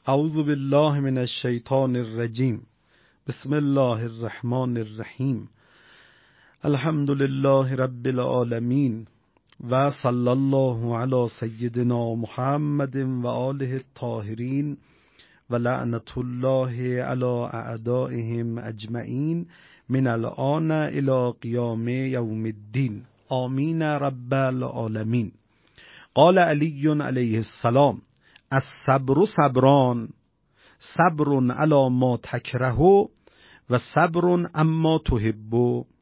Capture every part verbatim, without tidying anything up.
اعوذ بالله من الشیطان الرجیم. بسم الله الرحمن الرحیم. الحمد لله رب العالمین و صلی الله علی سیدنا محمد و آله الطاهرین و لعنت الله علی اعدائهم اجمعین من الآن الی قیام یوم الدین. آمین رب العالمین. قال علی علیه السلام: الصبر صبران، صبر علی ما تکره و صبر اما تحب.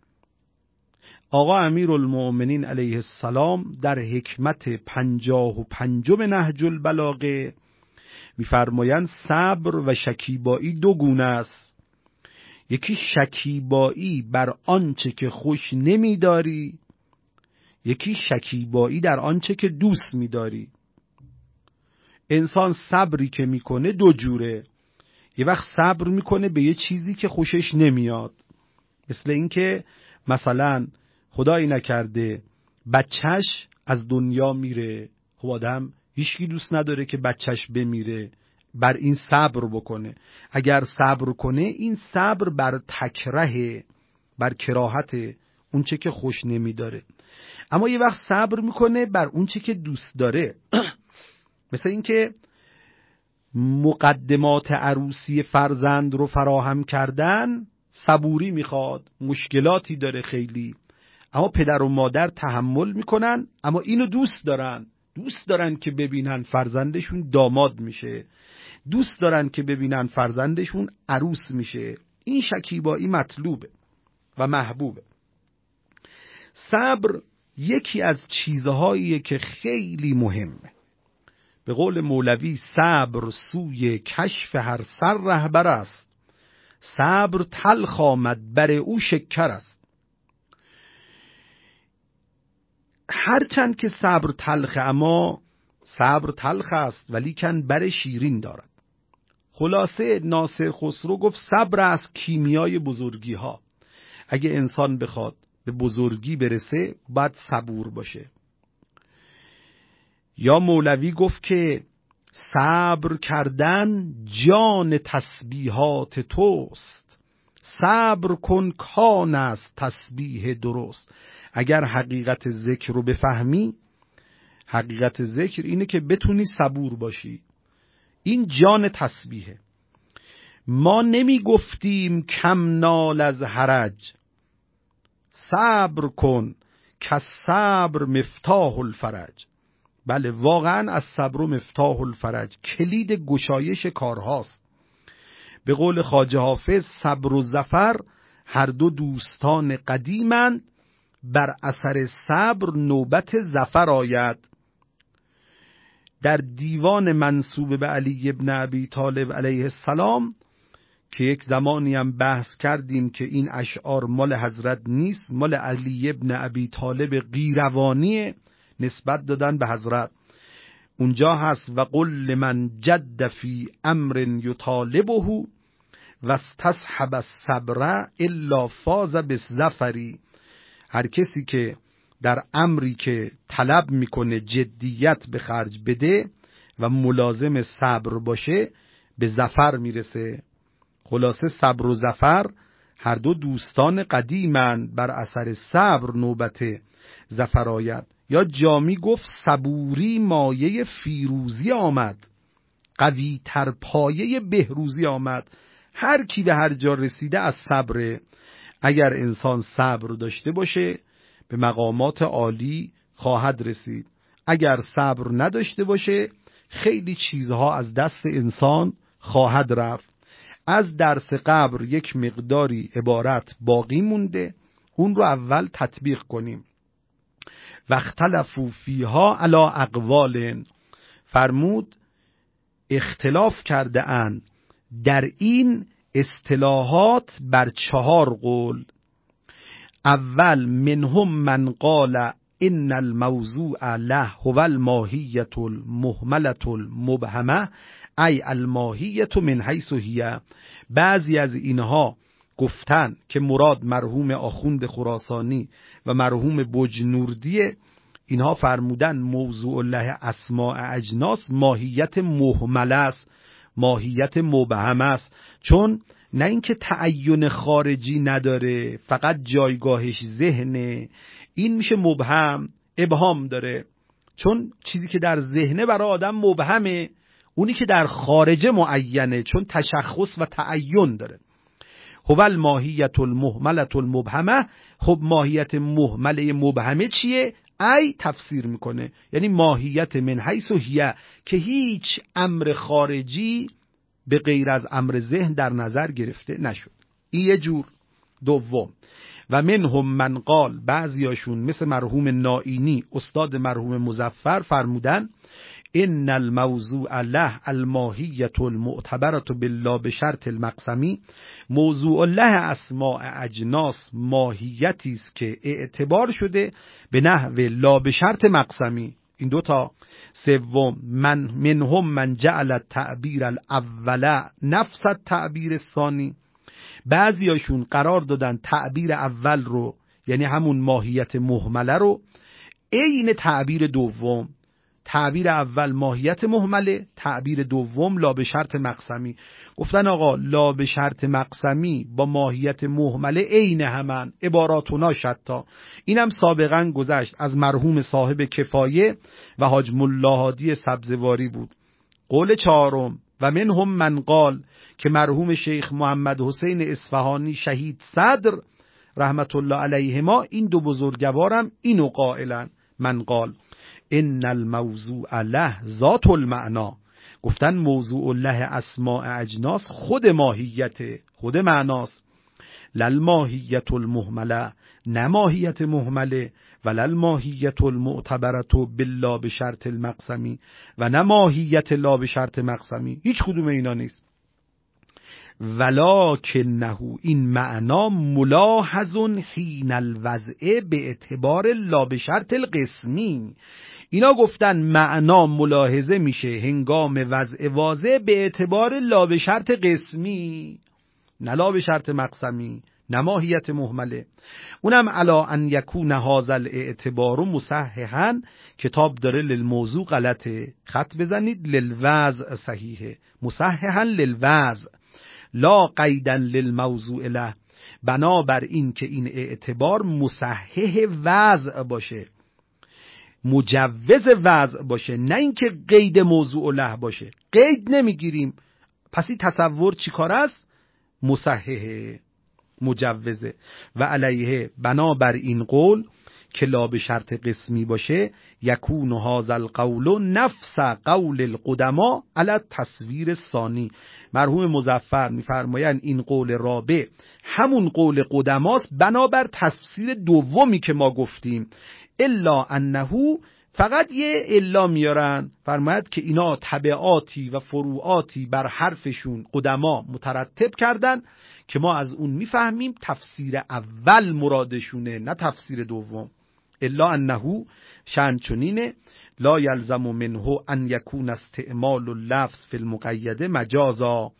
آقا امیرالمؤمنین علیه السلام در حکمت پنجاه و پنجم نهج البلاغه می‌فرمایند صبر و شکیبایی دو گونه است. یکی شکیبایی بر آنچه که خوش نمی‌داری، یکی شکیبایی در آنچه که دوست می‌داری. انسان صبری که میکنه دو جوره. یه وقت صبر میکنه به یه چیزی که خوشش نمیاد، مثل اینکه مثلا خدایی نکرده بچهش از دنیا میره. خب آدم هیچکی دوست نداره که بچهش بمیره، بر این صبر بکنه. اگر صبر کنه این صبر بر تکره، بر کراهت اون چه که خوش نمیداره. اما یه وقت صبر میکنه بر اون چه که دوست داره. مثل اینکه مقدمات عروسی فرزند رو فراهم کردن صبوری میخواد، مشکلاتی داره خیلی، اما پدر و مادر تحمل میکنن، اما اینو دوست دارن. دوست دارن که ببینن فرزندشون داماد میشه، دوست دارن که ببینن فرزندشون عروس میشه. این شکیبایی مطلوبه و محبوبه. صبر یکی از چیزهاییه که خیلی مهمه. به قول مولوی صبر سوی کشف هر سر رهبر است، صبر تلخ آمد بر او شکر است. هرچند که صبر تلخه، اما صبر تلخ است ولیکن بر شیرین دارد. خلاصه ناصر خسرو گفت صبر است کیمیای بزرگی ها. اگه انسان بخواد به بزرگی برسه باید صبور باشه. یا مولوی گفت که صبر کردن جان تسبیحات توست، صبر کن کان است تسبیح درست. اگر حقیقت ذکر رو بفهمی، حقیقت ذکر اینه که بتونی صبور باشی. این جان تسبیحه. ما نمی گفتیم کم نال از حرج، صبر کن که صبر مفتاح الفرج. بله واقعا از صبر و مفتاح الفرج، کلید گشایش کارهاست. به قول خواجه حافظ صبر و ظفر هر دو دوستان قدیمند، بر اثر صبر نوبت ظفر آید. در دیوان منسوب به علی ابن ابی طالب علیه السلام که یک زمانی هم بحث کردیم که این اشعار مال حضرت نیست، مال علی ابن ابی طالب قیروانی نسبت دادن به حضرت. اونجا هست و قل لمن جد فی امر یطالبه و استصحب الصبر الا فاز بالظفر. هر کسی که در امری که طلب میکنه جدیت به خرج بده و ملازم صبر باشه به ظفر میرسه. خلاصه صبر و ظفر هر دو دوستان قدیمند، بر اثر صبر نوبت ظفر آید. یا جامی گفت صبوری مایه فیروزی آمد، قوی تر پایه بهروزی آمد. هر کی به هر جا رسیده از صبر. اگر انسان صبر داشته باشه به مقامات عالی خواهد رسید. اگر صبر نداشته باشه خیلی چیزها از دست انسان خواهد رفت. از درس قبر یک مقداری عبارت باقی مونده، اون رو اول تطبیق کنیم. و اختلفوا فیها علی اقوال، فرمود اختلاف کرده اند در این اصطلاحات بر چهار قول. اول منهم من قال ان الموضوع له هو الماهیة المهملة المبهمه ای الماهیة من حیث هی. بعضی از اینها گفتن که مراد مرحوم آخوند خراسانی و مرحوم بجنوردیه. اینها فرمودن موضوع الله اسماء اجناس ماهیت مهمله است. ماهیت مبهم است، چون نه اینکه تعین خارجی نداره، فقط جایگاهش ذهنه، این میشه مبهم، ابهام داره، چون چیزی که در ذهنه برای آدم مبهمه، اونی که در خارجه معینه، چون تشخص و تعین داره. هو الماهیت المهملة المبهمه. خب ماهیت مهمله مبهمه چیه؟ ای تفسیر میکنه، یعنی ماهیت من حیث هی، که هیچ امر خارجی به غیر از امر ذهن در نظر گرفته نشد. این یه جور. دوم، و منهم من قال، بعضیاشون مثل مرحوم نائینی استاد مرحوم مظفر فرمودن ان الموضوع له الماهیت المعتبرة بالله بشرط المقسمی، موضوع له اسماء اجناس ماهیتی است که اعتبار شده به نحو لا بشرط مقسمی. این دوتا. سوم، من منهم من جعل التعبیر الاول نفس التعبیر الثانی، بعضیاشون قرار دادن تعبیر اول رو، یعنی همون ماهیت مهمله رو، عین تعبیر دوم. تعبیر اول ماهیت مهمله، تعبیر دوم لا به شرط مقسمی. گفتن آقا لا به شرط مقسمی با ماهیت مهمله عین همن، عباراتونا شتا. اینم سابقا گذشت، از مرحوم صاحب کفایه و حاج ملا هادی سبزواری بود. قول چهارم، و منهم من قال، که مرحوم شیخ محمد حسین اصفهانی شهید صدر رحمت الله علیهما، این دو بزرگوارم اینو قائلن. من قال ان الموضوع له ذات المعنا، گفتن موضوع له اسماء اجناس خود ماهیت، خود معناست. لل ماهیت المهمله، نه ماهیت مهمله، ولل ماهیت المعتبرة بالله بشرط المقسمی، و نه ماهیت لا بشرط مقسمی، هیچ کدوم اینا نیست. ولکنه، این معنا ملاحظ حین الوضع به اعتبار لا بشرط القسمی. اینا گفتن معنا ملاحظه میشه هنگام وضع واضح به اعتبار لا بشرط قسمی، نه لا بشرط مقسمی، نه ماهیت مهمله. اونم علا ان یکون هذا الاعتبار مصححا، کتاب داره للموضوع غلطه، خط بزنید، للوضع صحیحه، مصححا للوضع لا قیدا للموضوع له، بنابر این که این اعتبار مصحح وضع باشه، مجوز وضع باشه، نه اینکه قید موضوع له باشه. قید نمیگیریم، پس این تصور چی کار است؟ مصححه، مجوزه. و علیه، بنابر این قول که لا به شرط قسمی باشه، یکون هذا القول نفس قول القدما علی التصویر ثانی. مرحوم مظفر میفرمایند این قول رابع همون قول قدماست بنابر تفسیر دومی که ما گفتیم. الا انه، فقط یه الا میارن، فرماید که اینا تبعاتی و فروعاتی بر حرفشون قدما مترتب کردن که ما از اون میفهمیم تفسیر اول مرادشونه، نه تفسیر دوم. الا انه، شأن چنینه، لا یلزم منه ان یکون استعمال اللفظ فی المقیده مجازا،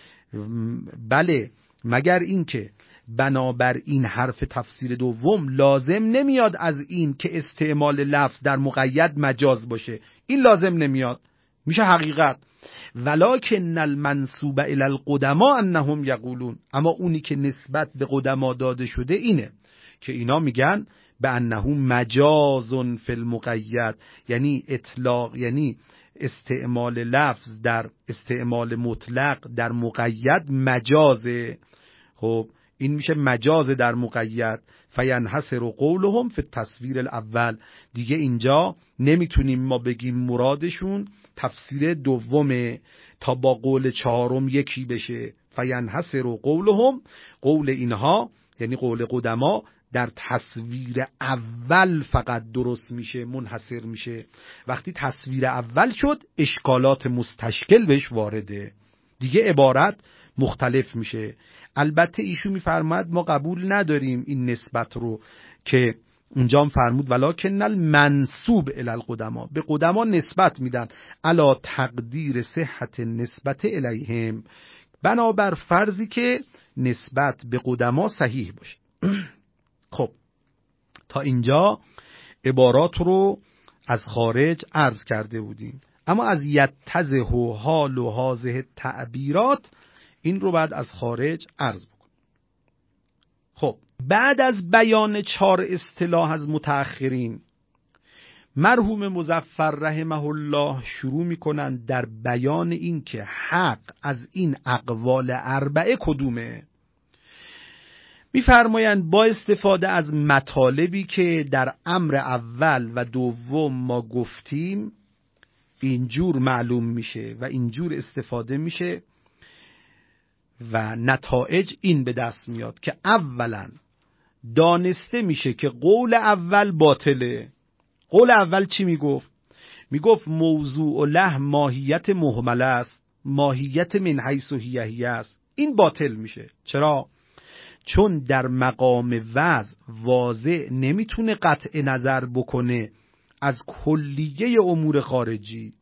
بله مگر اینکه بنابر این حرف تفسیر دوم لازم نمیاد از این که استعمال لفظ در مقید مجاز باشه، این لازم نمیاد، میشه حقیقت. ولکن المنسوب الی القدما انهم یقولون، اما اونی که نسبت به قدما داده شده اینه که اینا میگن به انه مجاز فی المقید، یعنی اطلاق، یعنی استعمال لفظ در استعمال مطلق در مقید مجازه. خب این میشه مجاز در مقید. فینحصر قولهم فی التصویر الاول، دیگه اینجا نمیتونیم ما بگیم مرادشون تفسیر دومه تا با قول چهارم یکی بشه. فینحصر قولهم، قول اینها یعنی قول قدما در تصویر اول فقط درست میشه، منحصر میشه. وقتی تصویر اول شد اشکالات مستشکل بهش وارده، دیگه عبارت مختلف میشه. البته ایشون میفرماد ما قبول نداریم این نسبت رو که اونجا هم فرمود ولکن المنسوب الی القدما، به قدما نسبت میدن علا تقدیر صحت نسبت الیهم، بنابر فرضی که نسبت به قدما صحیح باشه. خب تا اینجا عبارات رو از خارج عرض کرده بودیم. اما از یتزه و حال و حاضه تعبیرات این رو بعد از خارج عرض بکن. خب بعد از بیان چهار اصطلاح از متأخرین، مرحوم مظفر رحمه الله شروع میکنن در بیان این که حق از این اقوال اربعه کدومه. میفرمایند با استفاده از مطالبی که در امر اول و دوم ما گفتیم اینجور معلوم میشه و اینجور استفاده میشه و نتایج این به دست میاد که اولا دانسته میشه که قول اول باطله. قول اول چی میگفت؟ میگفت موضوع له ماهیت مهمله است، ماهیت من حیث هیه هیه است. این باطل میشه. چرا؟ چون در مقام وضع واضع نمیتونه قطع نظر بکنه از کلیه امور خارجی.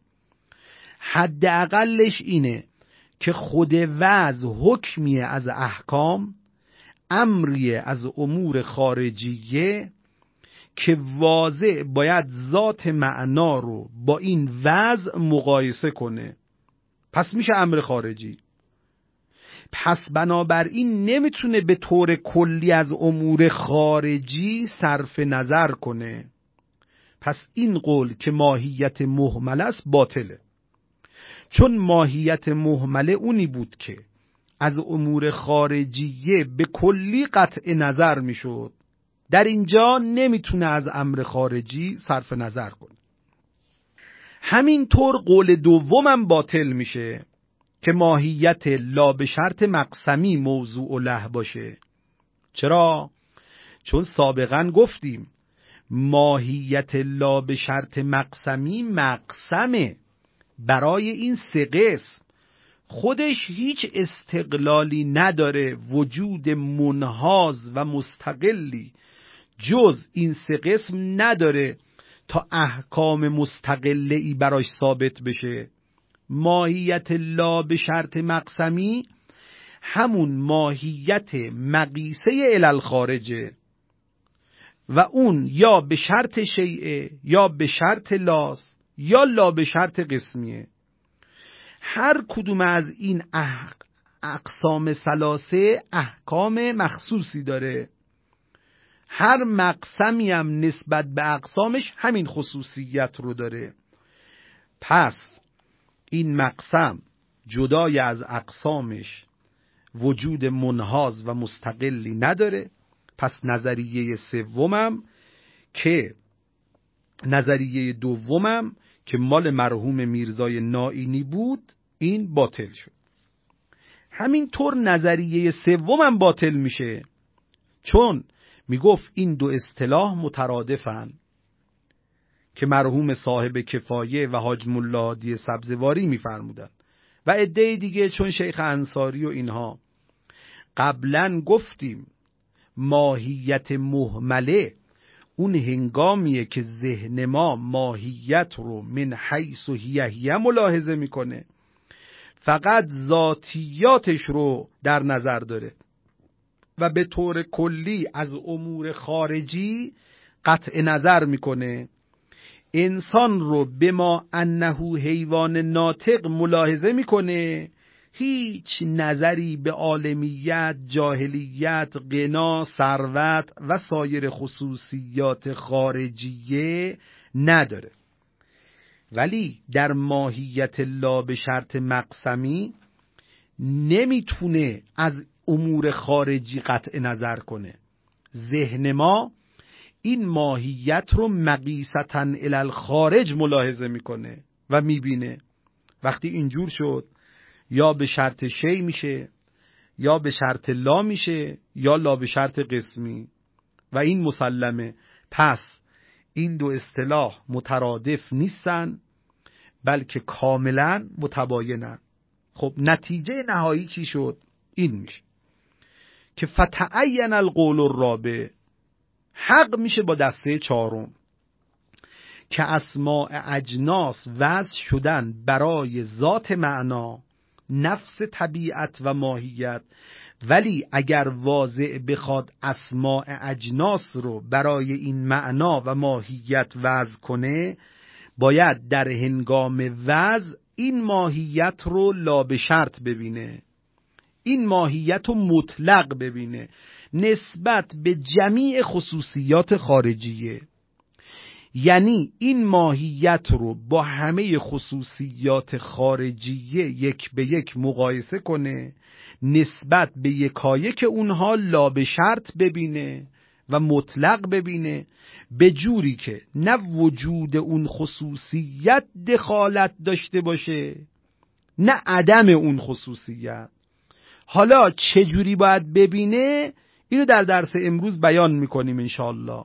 حداقلش اینه که خود وضع حکمیه از احکام، امریه از امور خارجیه که واضع باید ذات معنا رو با این وضع مقایسه کنه. پس میشه امر خارجی. پس بنابراین نمیتونه به طور کلی از امور خارجی صرف نظر کنه. پس این قول که ماهیت مهمل است باطله. چون ماهیت مهمله اونی بود که از امور خارجیه به کلی قطع نظر میشد، در اینجا نمیتونه از امر خارجی صرف نظر کنه. همینطور قول دومم باطل میشه که ماهیت لا به شرط مقسمی موضوع له باشه. چرا؟ چون سابقا گفتیم ماهیت لا به شرط مقسمی مقسمه. برای این سه قسم خودش هیچ استقلالی نداره، وجود منحاز و مستقلی جز این سه قسم نداره تا احکام مستقله‌ای براش ثابت بشه. ماهیت لا به شرط مقسمی همون ماهیت مقیسه الی خارجه و اون یا به شرط شیعه یا به شرط لاس یا لا به شرط قسمیه. هر کدوم از این اح... اقسام ثلاثه احکام مخصوصی داره. هر مقسمی هم نسبت به اقسامش همین خصوصیت رو داره. پس این مقسم جدای از اقسامش وجود منحاز و مستقلی نداره. پس نظریه سومم که نظریه دومم که مال مرحوم میرزای نائینی بود این باطل شد. همینطور نظریه سومم باطل میشه چون میگفت این دو اصطلاح مترادفن که مرحوم صاحب کفایه و حاج ملا هادی سبزواری میفرمودن و عده دیگه چون شیخ انصاری و اینها. قبلا گفتیم ماهیت مهمله اون هنگامیه که ذهن ما ماهیت رو من حیث و هیه هیه ملاحظه میکنه، فقط ذاتیاتش رو در نظر داره و به طور کلی از امور خارجی قطع نظر میکنه. انسان رو به ما انه حیوان ناطق ملاحظه میکنه، هیچ نظری به عالمیت، جاهلیت، غنا، ثروت و سایر خصوصیات خارجیه نداره. ولی در ماهیت لا به شرط مقسمی نمیتونه از امور خارجی قطع نظر کنه. ذهن ما این ماهیت رو مقیسةً الی الخارج ملاحظه میکنه و میبینه. وقتی اینجور شد یا به شرط شی میشه یا به شرط لا میشه یا لا به شرط قسمی و این مسلمه. پس این دو اصطلاح مترادف نیستن بلکه کاملا متباینن. خب نتیجه نهایی چی شد؟ این میشه که فتعین القول الرابع، حق میشه با دسته چهارم که اسماء اجناس وضع شدن برای ذات معنا، نفس طبیعت و ماهیت، ولی اگر واضع بخواد اسماء اجناس رو برای این معنا و ماهیت وضع کنه باید در هنگام وضع این ماهیت رو لا به شرط ببینه، این ماهیت رو مطلق ببینه نسبت به جمیع خصوصیات خارجیه. یعنی این ماهیت رو با همه خصوصیات خارجیه یک به یک مقایسه کنه، نسبت به یکایک اونها لا به شرط ببینه و مطلق ببینه، به جوری که نه وجود اون خصوصیت دخالت داشته باشه نه عدم اون خصوصیت. حالا چه جوری باید ببینه اینو در درس امروز بیان میکنیم انشاءالله.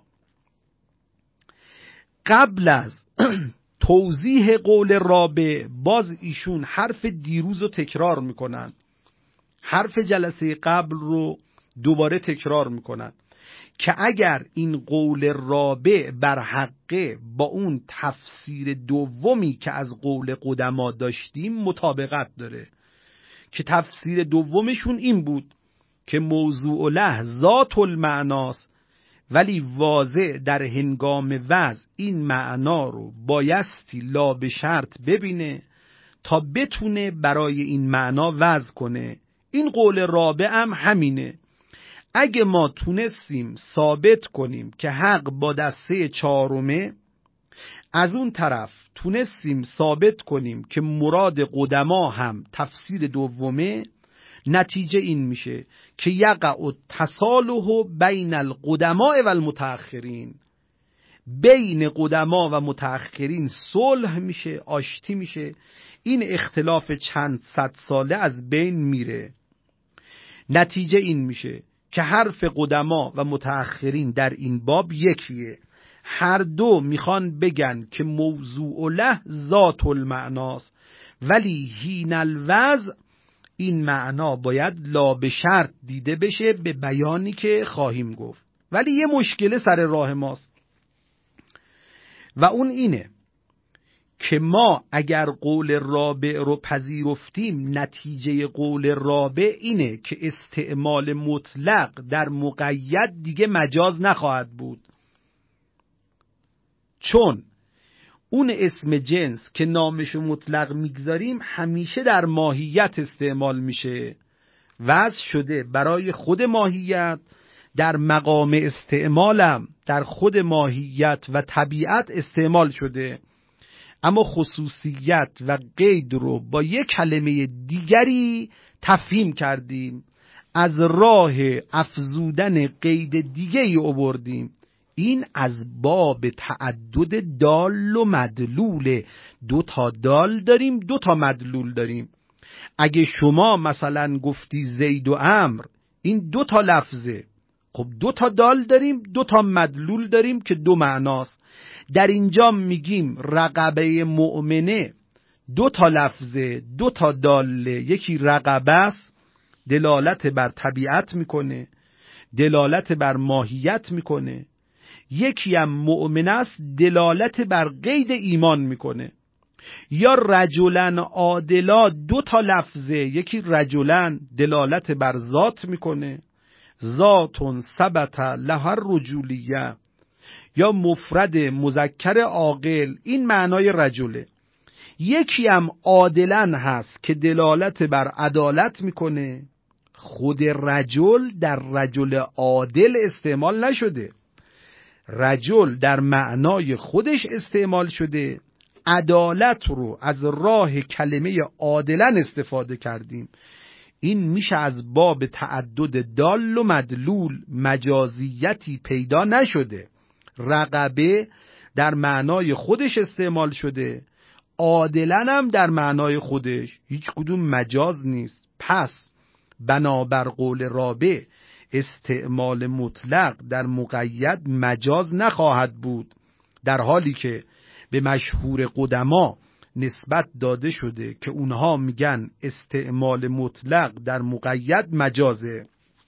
قبل از توضیح قول رابع باز ایشون حرف دیروز رو تکرار میکنن، حرف جلسه قبل رو دوباره تکرار میکنن که اگر این قول رابع بر حقه با اون تفسیر دومی که از قول قدما داشتیم مطابقت داره، که تفسیر دومشون این بود که موضوع له ذات المعناست، ولی واضح در هنگام وضع این معنا رو بایستی لا به شرط ببینه تا بتونه برای این معنا وضع کنه. این قول رابع هم همینه. اگه ما تونستیم ثابت کنیم که حق با دسته چهارمه، از اون طرف تونستیم ثابت کنیم که مراد قدما هم تفسیر دومه، نتیجه این میشه که یقع التصالح بین القدماء و المتأخرین، بین قدما و متأخرین صلح میشه، آشتی میشه، این اختلاف چند صد ساله از بین میره. نتیجه این میشه که حرف قدما و متأخرین در این باب یکیه، هر دو میخوان بگن که موضوع له ذات المعناست، ولی حین الوضع این معنا باید لا به شرط دیده بشه به بیانی که خواهیم گفت. ولی یه مشکل سر راه ماست و اون اینه که ما اگر قول رابع رو پذیرفتیم، نتیجه قول رابع اینه که استعمال مطلق در مقید دیگه مجاز نخواهد بود، چون اون اسم جنس که نامش مطلق میگذاریم همیشه در ماهیت استعمال میشه، وضع شده برای خود ماهیت، در مقام استعمالم در خود ماهیت و طبیعت استعمال شده، اما خصوصیت و قید رو با یک کلمه دیگری تفهیم کردیم، از راه افزودن قید دیگری آوردیم. این از باب تعدد دال و مدلول، دو تا دال داریم دو تا مدلول داریم. اگه شما مثلا گفتی زید و عمرو، این دو تا لفظه، خب دو تا دال داریم دو تا مدلول داریم که دو معناست. در اینجا میگیم رقبه مؤمنه، دو تا لفظه دو تا داله، یکی رقبه است دلالت بر طبیعت میکنه، دلالت بر ماهیت میکنه، یکی هم مؤمن است دلالت بر قید ایمان میکنه. یا رجلن عادلا، دو تا لفظه، یکی رجلن دلالت بر ذات میکنه، ذاتون ثبت لها الرجولیه، یا مفرد مذکر عاقل، این معنای رجله. یکی هم عادلن هست که دلالت بر عدالت میکنه، خود رجل در رجل عادل استعمال نشده، رجل در معنای خودش استعمال شده، عدالت رو از راه کلمه عادلن استفاده کردیم. این میشه از باب تعدد دال و مدلول، مجازیتی پیدا نشده. رقبه در معنای خودش استعمال شده، عادلن هم در معنای خودش، هیچ کدوم مجاز نیست. پس بنابر قول رابع استعمال مطلق در مقید مجاز نخواهد بود، در حالی که به مشهور قدما نسبت داده شده که اونها میگن استعمال مطلق در مقید مجازه.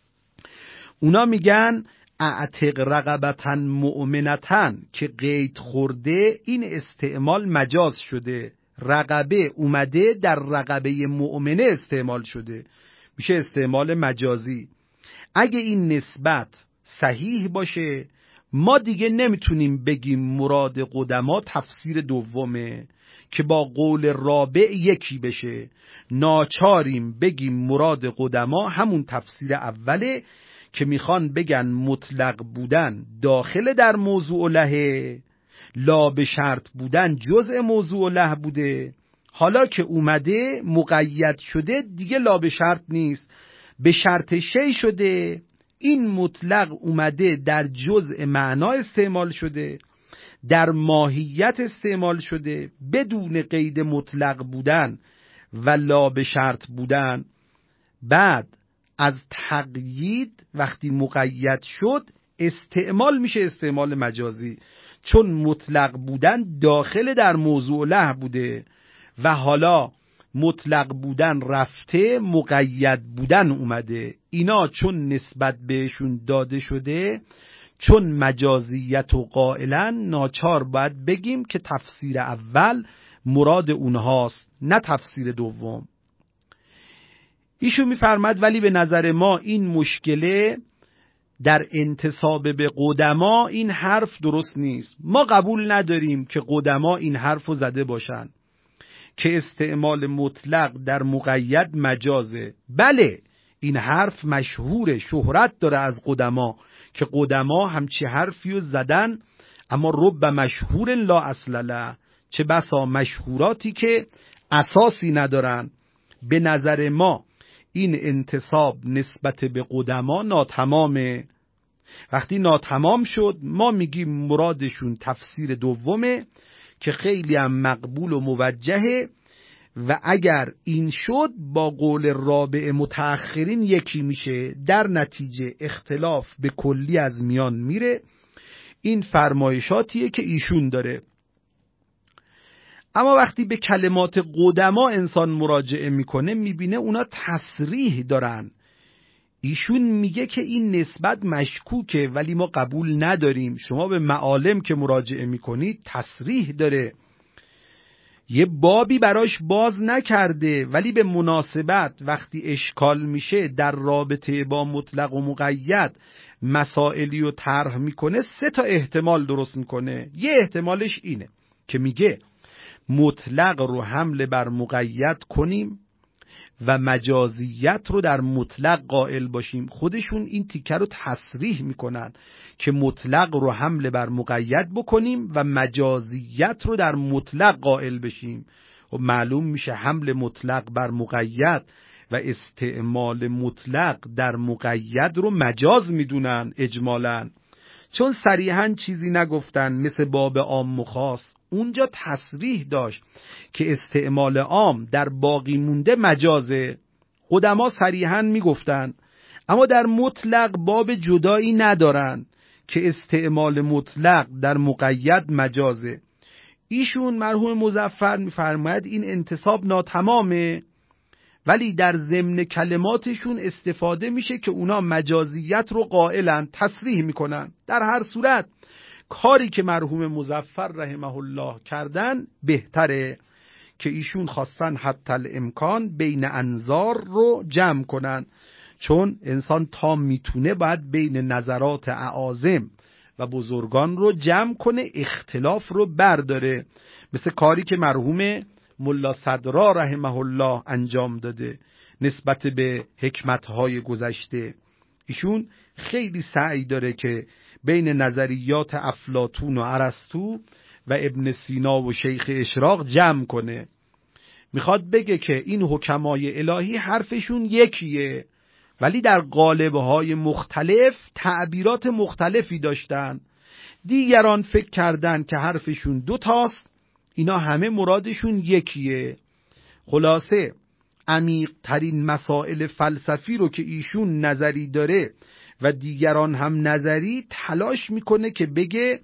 اونا میگن اعتق رقبتن مؤمنتن که قید خورده، این استعمال مجاز شده، رقبه اومده در رقبه مؤمنه استعمال شده، میشه استعمال مجازی. اگه این نسبت صحیح باشه ما دیگه نمیتونیم بگیم مراد قدما تفسیر دومه که با قول رابع یکی بشه، ناچاریم بگیم مراد قدما همون تفسیر اوله که میخوان بگن مطلق بودن داخل در موضوع له، لا به شرط بودن جزء موضوع له بوده. حالا که اومده مقید شده دیگه لا به شرط نیست، به شرط شی شده. این مطلق اومده در جزء معنا استعمال شده، در ماهیت استعمال شده، بدون قید مطلق بودن و لا به شرط بودن. بعد از تقیید وقتی مقید شد استعمال میشه استعمال مجازی، چون مطلق بودن داخل در موضوع له بوده و حالا مطلق بودن رفته مقید بودن اومده. اینا چون نسبت بهشون داده شده، چون مجازیت و قائلا، ناچار باید بگیم که تفسیر اول مراد اونهاست نه تفسیر دوم. ایشون میفرماد ولی به نظر ما این مشکله در انتساب به قدما این حرف درست نیست. ما قبول نداریم که قدما این حرفو زده باشن که استعمال مطلق در مقید مجازه. بله این حرف مشهور شهرت داره از قدما که قدما همچی حرفیو زدن، اما رب مشهور لا اصل له، چه بسا مشهوراتی که اساسی ندارن. به نظر ما این انتساب نسبت به قدما ناتمامه. وقتی ناتمام شد ما میگیم مرادشون تفسیر دومه که خیلی هم مقبول و موجهه و اگر این شد با قول رابع متأخرین یکی میشه، در نتیجه اختلاف به کلی از میان میره. این فرمایشاتیه که ایشون داره. اما وقتی به کلمات قدما انسان مراجعه میکنه میبینه اونا تصریح دارن. ایشون میگه که این نسبت مشکوکه ولی ما قبول نداریم. شما به معالم که مراجعه میکنید تصریح داره، یه بابی براش باز نکرده ولی به مناسبت وقتی اشکال میشه در رابطه با مطلق و مقید مسائلی رو طرح میکنه، سه تا احتمال درست میکنه. یه احتمالش اینه که میگه مطلق رو حمل بر مقید کنیم و مجازیت رو در مطلق قائل باشیم. خودشون این تیکه رو تصریح میکنن که مطلق رو حمل بر مقید بکنیم و مجازیت رو در مطلق قائل بشیم. و معلوم میشه حمل مطلق بر مقید و استعمال مطلق در مقید رو مجاز میدونن اجمالاً، چون صریحاً چیزی نگفتن مثل باب عام و خاص. اونجا تصریح داشت که استعمال عام در باقی مونده مجازه، قدما صریحاً میگفتن، اما در مطلق باب جدایی ندارن که استعمال مطلق در مقید مجازه. ایشون مرحوم مظفر میفرماید این انتساب ناتمامه، ولی در ضمن کلماتشون استفاده میشه که اونا مجازیت رو قائلن، تصریح میکنن. در هر صورت کاری که مرحوم مظفر رحمه الله کردن بهتره که ایشون خواستن حتی الامکان بین انظار رو جمع کنن، چون انسان تا میتونه باید بین نظرات اعاظم و بزرگان رو جمع کنه، اختلاف رو برداره، مثل کاری که مرحوم ملا صدرا رحمه الله انجام داده نسبت به حکمتهای گذشته. ایشون خیلی سعی داره که بین نظریات افلاطون و ارسطو و ابن سینا و شیخ اشراق جمع کنه. میخواد بگه که این حکمای الهی حرفشون یکیه ولی در قالب‌های مختلف تعبیرات مختلفی داشتن. دیگران فکر کردن که حرفشون دو تاست، اینا همه مرادشون یکیه. خلاصه عمیق ترین مسائل فلسفی رو که ایشون نظری داره و دیگران هم نظری، تلاش میکنه که بگه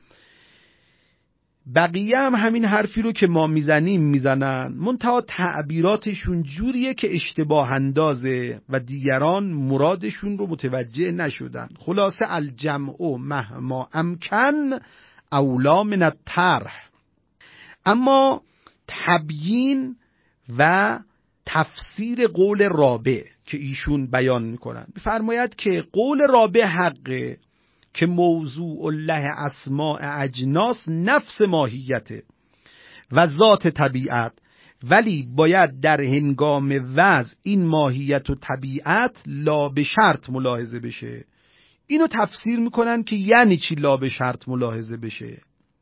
بقیه هم همین حرفی رو که ما میزنیم میزنن، منتها تعبیراتشون جوریه که اشتباه اندازه و دیگران مرادشون رو متوجه نشدن. خلاصه الجمع مهما امکن اولا من الطرح. اما تبیین و تفسیر قول رابع که ایشون بیان میکنن، بفرماید که قول رابع حقه که موضوع له اسماء اجناس نفس ماهیته و ذات طبیعت، ولی باید در هنگام وضع این ماهیت و طبیعت لا به شرط ملاحظه بشه. اینو تفسیر میکنن که یعنی چی لا به شرط ملاحظه بشه.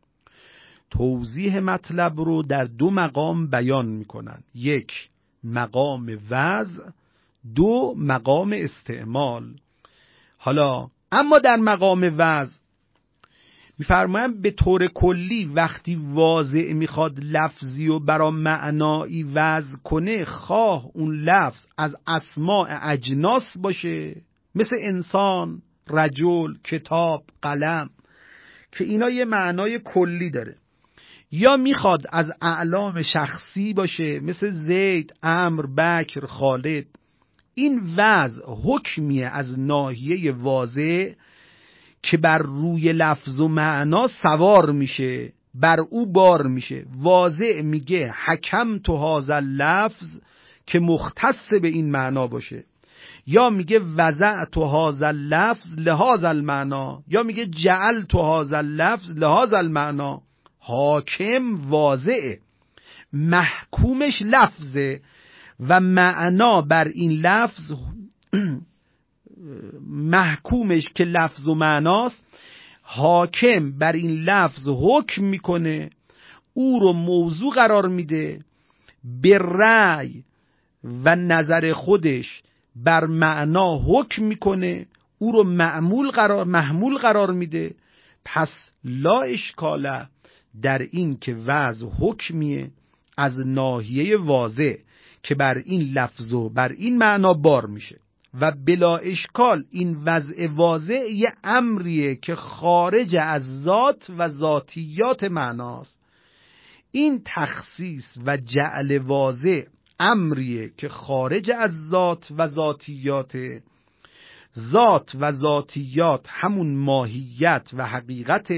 توضیح مطلب رو در دو مقام بیان میکنن، یک مقام وضع، دو مقام استعمال. حالا اما در مقام وضع میفرمایم به طور کلی وقتی واضع میخواد لفظی و برا معنایی وضع کنه، خواه اون لفظ از اسماء اجناس باشه مثل انسان، رجل، کتاب، قلم، که اینا یه معنای کلی داره، یا میخواد از اعلام شخصی باشه مثل زید، عمرو، بکر، خالد. این وضع حکمیه از ناحیه واضع که بر روی لفظ و معنا سوار میشه، بر او بار میشه. واضع میگه حکم تو هذا لفظ که مختص به این معنا باشه، یا میگه وضع تو هذا لفظ لهذا المعنا، یا میگه جعل تو هذا لفظ لهذا المعنا. حاکم واضعه، محکومش لفظه و معنا بر این لفظ محکومش که لفظ و معناست، حاکم بر این لفظ حکم میکنه، او رو موضوع قرار میده، به رأی و نظر خودش بر معنا حکم میکنه، او رو معمول قرار محمول قرار میده. پس لا اشکاله در این که وضع حکمیه از ناحیه واضع که بر این لفظ و بر این معنا بار میشه، و بلا اشکال این وضع واضع یه امریه که خارج از ذات و ذاتیات معناست. این تخصیص و جعل واضع امریه که خارج از ذات و ذاتیات. ذات و ذاتیات همون ماهیت و حقیقت.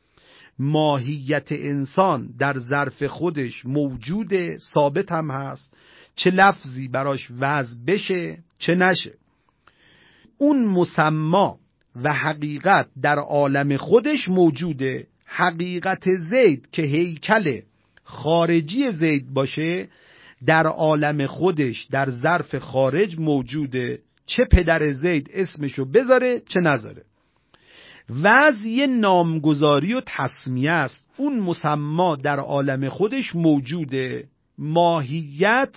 ماهیت انسان در ظرف خودش موجوده، ثابت هم هست، چه لفظی براش وضع بشه چه نشه. اون مسما و حقیقت در عالم خودش موجوده. حقیقت زید که هیکل خارجی زید باشه در عالم خودش در ظرف خارج موجوده، چه پدر زید اسمشو بذاره چه نذاره. وضع نامگذاری و تسمیه است. اون مسما در عالم خودش موجوده، ماهیت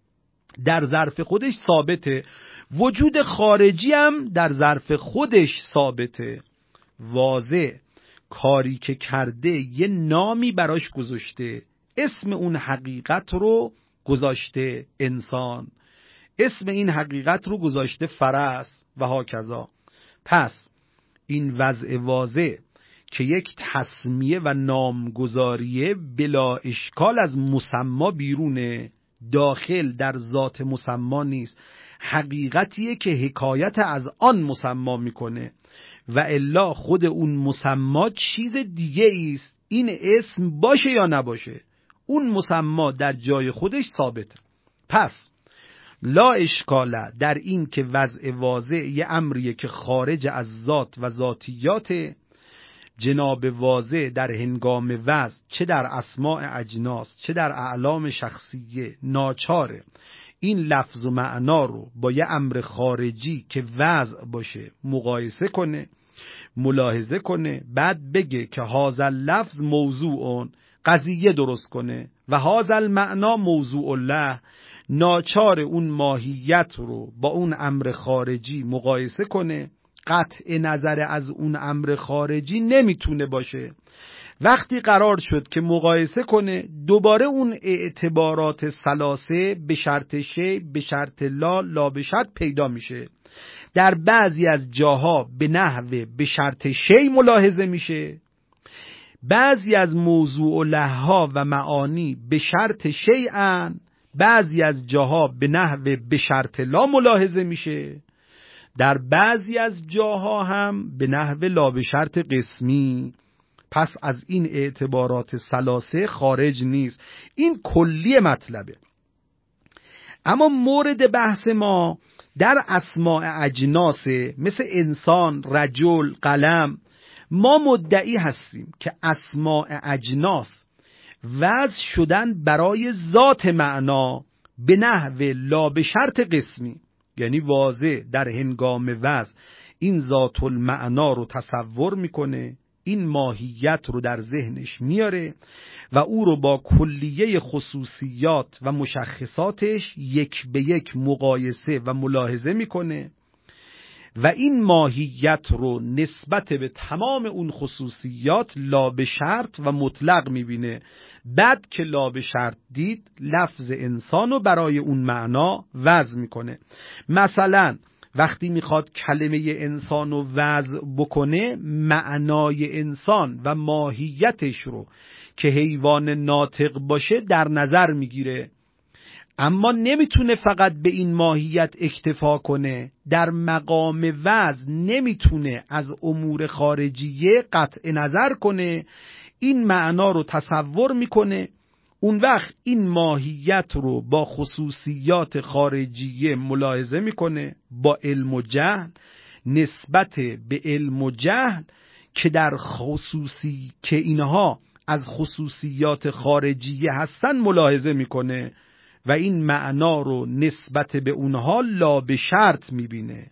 در ظرف خودش ثابته، وجود خارجی هم در ظرف خودش ثابته. واضع کاری که کرده یه نامی براش گذاشته، اسم اون حقیقت رو گذاشته انسان، اسم این حقیقت رو گذاشته فرس و هاکذا. پس این وضع واضع که یک تسمیه و نامگذاریه بلا اشکال از مسما بیرونه، داخل در ذات مسما نیست، حقیقتیه که حکایت از آن مسما میکنه و الا خود اون مسما چیز دیگه ایست، این اسم باشه یا نباشه اون مسما در جای خودش ثابته. پس لا اشکاله در این که وضع واضع یه امریه که خارج از ذات و ذاتیات. جناب واضع در هنگام وضع چه در اسماء اجناس چه در اعلام شخصیه ناچاره این لفظ و معنا رو با یه امر خارجی که وضع باشه مقایسه کنه، ملاحظه کنه، بعد بگه که هذا لفظ موضوع قضیه درست کنه و هذا المعنا موضوع له. ناچار اون ماهیت رو با اون امر خارجی مقایسه کنه، قطع نظر از اون امر خارجی نمیتونه باشه. وقتی قرار شد که مقایسه کنه، دوباره اون اعتبارات ثلاثه به شرط شی، به شرط لا، لا به شرط پیدا میشه. در بعضی از جاها به نحو به شرط شی ملاحظه میشه، بعضی از موضوع لها و معانی به شرط شیئن، بعضی از جاها به نحو به شرط لا ملاحظه میشه، در بعضی از جاها هم به نحو لا به شرط قسمی. پس از این اعتبارات ثلاثه خارج نیست. این کلی مطلبه. اما مورد بحث ما در اسماء اجناسه، مثل انسان، رجل، قلم. ما مدعی هستیم که اسماء اجناس وضع شدن برای ذات معنا به نحو لا به شرط قسمی، یعنی واضح در هنگام وضع این ذات المعنا رو تصور میکنه، این ماهیت رو در ذهنش میاره و او رو با کلیه خصوصیات و مشخصاتش یک به یک مقایسه و ملاحظه میکنه و این ماهیت رو نسبت به تمام اون خصوصیات لا به شرط و مطلق میبینه. بعد که لا به شرط دید، لفظ انسان رو برای اون معنا وضع میکنه. مثلا وقتی میخواد کلمه انسان رو وضع بکنه، معنای انسان و ماهیتش رو که حیوان ناطق باشه در نظر میگیره، اما نمیتونه فقط به این ماهیت اکتفا کنه. در مقام وضع نمیتونه از امور خارجیه قطع نظر کنه، این معنا رو تصور میکنه. اون وقت این ماهیت رو با خصوصیات خارجیه ملاحظه میکنه، با علم و جهل، نسبت به علم و جهل که در خصوصی که اینها از خصوصیات خارجیه هستن ملاحظه میکنه و این معنا رو نسبت به اونها لا به شرط میبینه.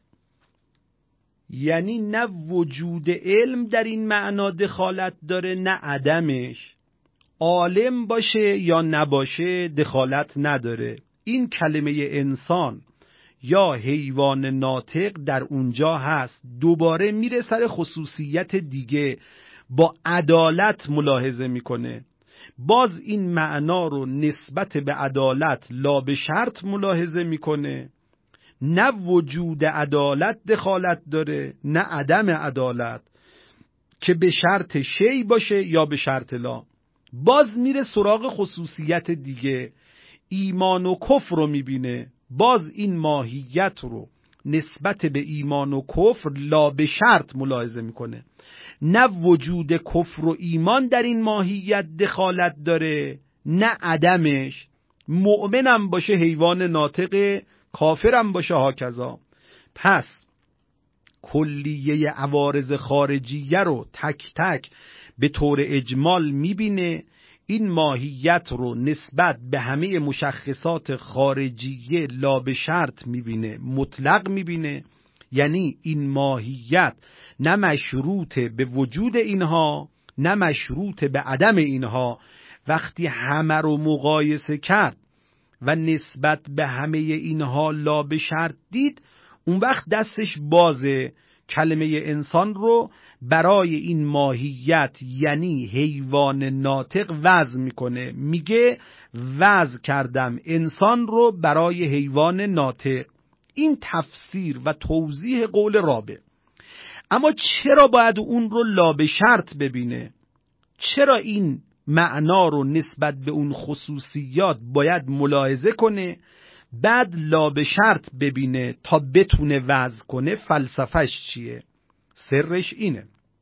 یعنی نه وجود علم در این معنا دخالت داره نه عدمش. عالم باشه یا نباشه دخالت نداره. این کلمه انسان یا حیوان ناطق در اونجا هست، دوباره میره سر خصوصیت دیگه، با عدالت ملاحظه میکنه، باز این معنا رو نسبت به عدالت لا به شرط ملاحظه میکنه. نه وجود عدالت دخالت داره نه عدم عدالت که به شرط شی باشه یا به شرط لا. باز میره سراغ خصوصیت دیگه، ایمان و کفر رو میبینه، باز این ماهیت رو نسبت به ایمان و کفر لا به شرط ملاحظه میکنه. نه وجود کفر و ایمان در این ماهیت دخالت داره نه عدمش. مؤمنم باشه حیوان ناطق، کافرم باشه هاکذا. پس کلیه عوارض خارجیه رو تک تک به طور اجمال میبینه، این ماهیت رو نسبت به همه مشخصات خارجیه لا به شرط میبینه، مطلق میبینه. یعنی این ماهیت نه مشروط به وجود اینها نه مشروط به عدم اینها. وقتی همه رو مقایسه کرد و نسبت به همه اینها لا به شرط دید، اون وقت دستش بازه، کلمه انسان رو برای این ماهیت یعنی حیوان ناطق وضع میکنه، میگه وضع کردم انسان رو برای حیوان ناطق. این تفسیر و توضیح قول رابع. اما چرا باید اون رو لا به شرط ببینه؟ چرا این معنا رو نسبت به اون خصوصیات باید ملاحظه کنه بعد لا به شرط ببینه تا بتونه وضع کنه؟ فلسفهش چیه؟ سرش اینه.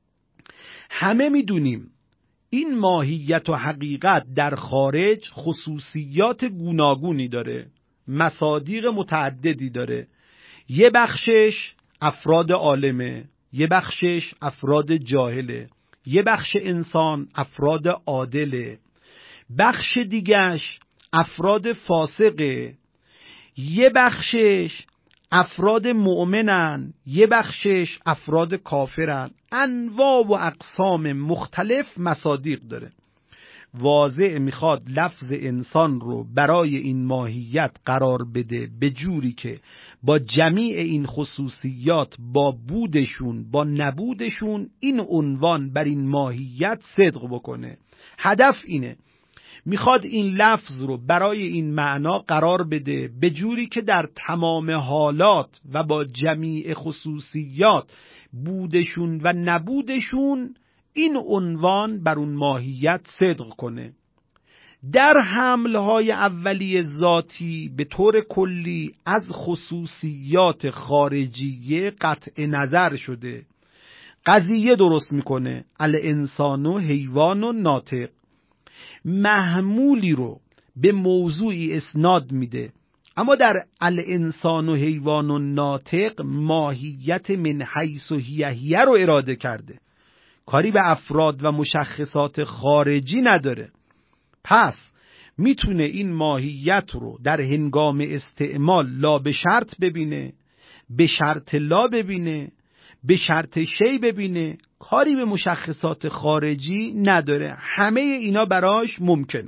همه میدونیم این ماهیت و حقیقت در خارج خصوصیات گوناگونی داره، مصادیق متعددی داره. یه بخشش افراد عالمه، یه بخشش افراد جاهله، یه بخش انسان افراد عادله، بخش دیگهش افراد فاسقه، یه بخشش افراد مؤمنن، یه بخشش افراد کافرن. انواع و اقسام مختلف مصادیق داره. واضح میخواد لفظ انسان رو برای این ماهیت قرار بده به جوری که با جمیع این خصوصیات، با بودشون با نبودشون، این عنوان بر این ماهیت صدق بکنه. هدف اینه، میخواد این لفظ رو برای این معنا قرار بده به جوری که در تمام حالات و با جمیع خصوصیات بودشون و نبودشون این عنوان بر اون ماهیت صدق کنه. در حملهای اولیه ذاتی به طور کلی از خصوصیات خارجیه قطع نظر شده، قضیه درست میکنه الانسان و حیوان و ناطق، محمولی رو به موضوعی اسناد میده، اما در الانسان و حیوان و ناطق ماهیت من حیث و هیهیه رو اراده کرده، کاری به افراد و مشخصات خارجی نداره. پس میتونه این ماهیت رو در هنگام استعمال لا به شرط ببینه، به شرط لا ببینه، به شرط شی ببینه، کاری به مشخصات خارجی نداره. همه اینا براش ممکنه.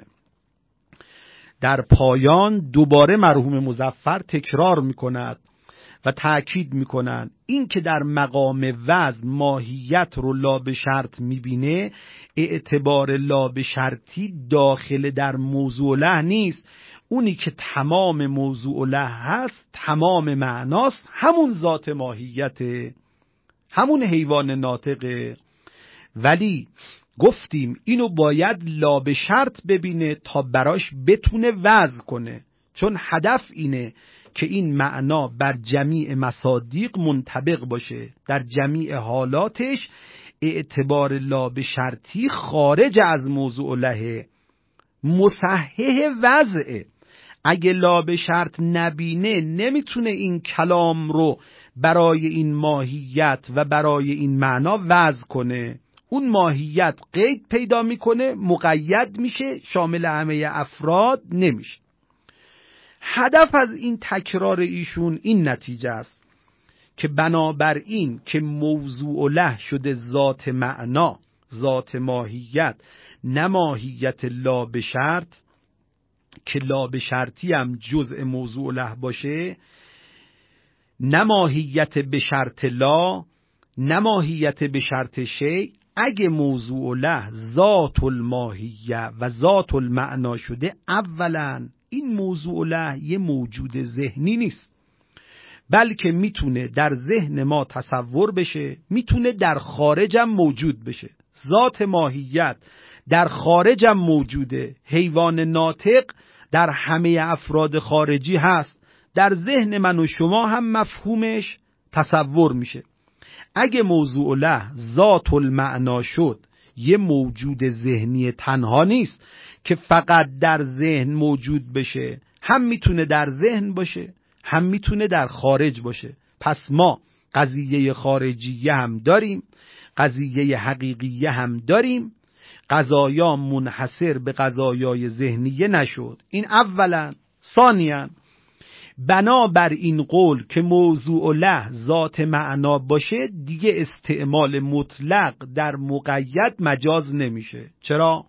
در پایان دوباره مرحوم مظفر تکرار میکند و تأکید میکنن این که در مقام وضع ماهیت رو لا به شرط میبینه، اعتبار لا به شرطی داخل در موضوع له نیست. اونی که تمام موضوع له هست، تمام معناست، همون ذات ماهیت، همون حیوان ناطقه. ولی گفتیم اینو باید لا به شرط ببینه تا براش بتونه وضع کنه، چون هدف اینه که این معنا بر جمیع مصادیق منطبق باشه، در جمیع حالاتش اعتبار لا به شرطی خارج از موضوع له، مصحح وضعه. اگه لا به شرط نبینه نمیتونه این کلام رو برای این ماهیت و برای این معنا وضع کنه. اون ماهیت قید پیدا میکنه، مقید میشه، شامل همه افراد نمیشه. هدف از این تکرار ایشون این نتیجه است که بنابراین که موضوع له شده ذات معنا، ذات ماهیت، نه ماهیت لا به شرط، که لا به شرطی هم جزء موضوع له باشه، نه ماهیت به شرط لا، نه ماهیت به شرط شی. اگه موضوع له ذات الماهیه و ذات المعنا شده، اولا این موضوع له یه موجود ذهنی نیست، بلکه میتونه در ذهن ما تصور بشه، میتونه در خارجم موجود بشه. ذات ماهیت در خارجم موجوده. حیوان ناطق در همه افراد خارجی هست، در ذهن من و شما هم مفهومش تصور میشه. اگه موضوع له ذات المعنا شد، یه موجود ذهنی تنها نیست که فقط در ذهن موجود بشه، هم میتونه در ذهن باشه، هم میتونه در خارج باشه. پس ما قضیه خارجیه هم داریم، قضیه حقیقیه هم داریم. قضایا منحصر به قضایای ذهنیه نشد. این اولا. ثانیاً، بنابر این قول که موضوع له ذات معنا باشه، دیگه استعمال مطلق در مقید مجاز نمیشه. چرا؟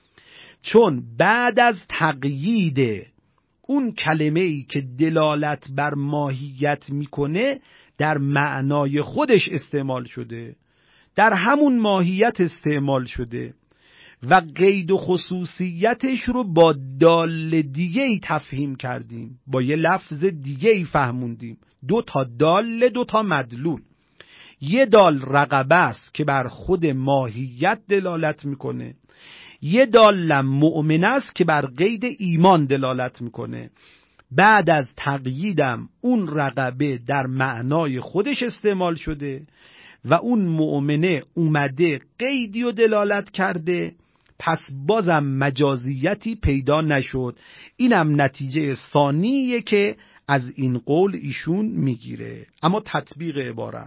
چون بعد از تقیید اون کلمه‌ای که دلالت بر ماهیت میکنه در معنای خودش استعمال شده، در همون ماهیت استعمال شده و قید و خصوصیتش رو با دال دیگه ای تفهیم کردیم، با یه لفظ دیگه ای فهموندیم. دو تا دال، دو تا مدلول. یه دال رقبه است که بر خود ماهیت دلالت میکنه، یه دال مؤمن است که بر قید ایمان دلالت میکنه. بعد از تقییدم اون رقبه در معنای خودش استعمال شده و اون مؤمنه اومده قیدی و دلالت کرده، پس بازم مجازیتی پیدا نشد. اینم نتیجه ثانیه که از این قول ایشون میگیره. اما تطبیق عبارت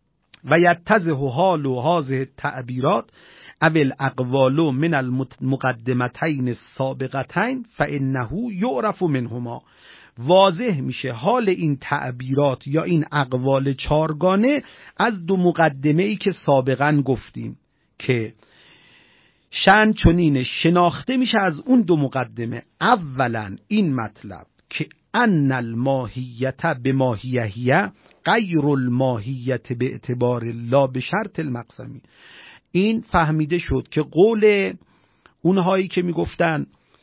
و یتضح حال و هذه تعبیرات اول اقوال من المقدمتین السابقتین فانه یعرف منهما، واضح میشه حال این تعبیرات یا این اقوال چارگانه از دو مقدمه ای که سابقا گفتیم که شأن چنین شناخته میشه از اون دو مقدمه. اولا این مطلب که ان الماهیت به ماهیهیه غیر الماهیت به اعتبار لا به شرط المقسمی. این فهمیده شد که قول اونهایی که میگفتن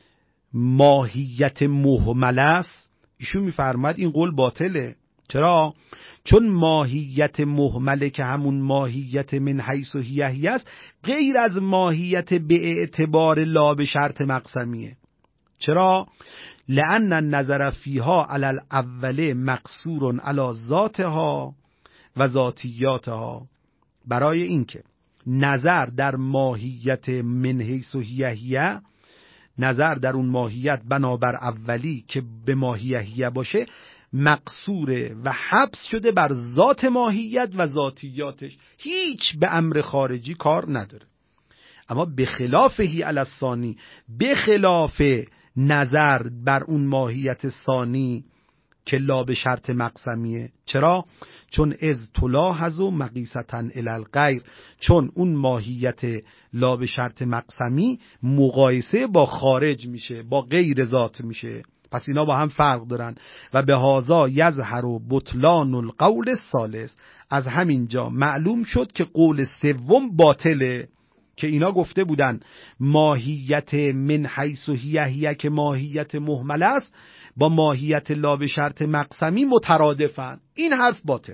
ماهیت مهمل است، ایشون میفرماد این قول باطله. چرا؟ چون ماهیت مهمله که همون ماهیت من حیث و هیهی است، غیر از ماهیت به اعتبار لا به شرط مقسمیه. چرا؟ لأن النظر فیها علی الاول مقصور علی ذاتها و ذاتیاتها. برای اینکه نظر در ماهیت من حیث و هیهی نظر در اون ماهیت بنابر اولی که به ماهیهیه باشه مقصوره و حبس شده بر ذات ماهیت و ذاتیاتش، هیچ به امر خارجی کار نداره. اما به خلاف هی علی الثانی، به خلاف نظر بر اون ماهیت ثانی که لا به شرط مقسمیه. چرا؟ چون از تلاحظ و مقیستن الی الغیر، چون اون ماهیت لا به شرط مقسمی مقایسه با خارج میشه، با غیر ذات میشه. پس اینا با هم فرق دارن. و به هذا یظهر بطلان القول الثالث، از همین جا معلوم شد که قول سوم باطله، که اینا گفته بودن ماهیت من حیث هیه هیه که ماهیت مهمل است با ماهیت لا به شرط مقسمی مترادفن. این حرف باطل.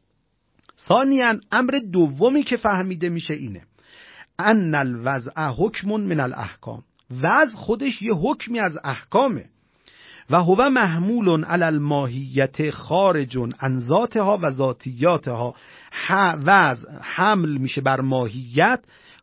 ثانیاً امر دومی که فهمیده میشه اینه ان الوضع حکم من الاحکام، وضع خودش یه حکمی از احکامه و هو محمول علی الماهیت خارج عن ذاتها و ذاتیاتها. وضع حمل میشه بر ماهیت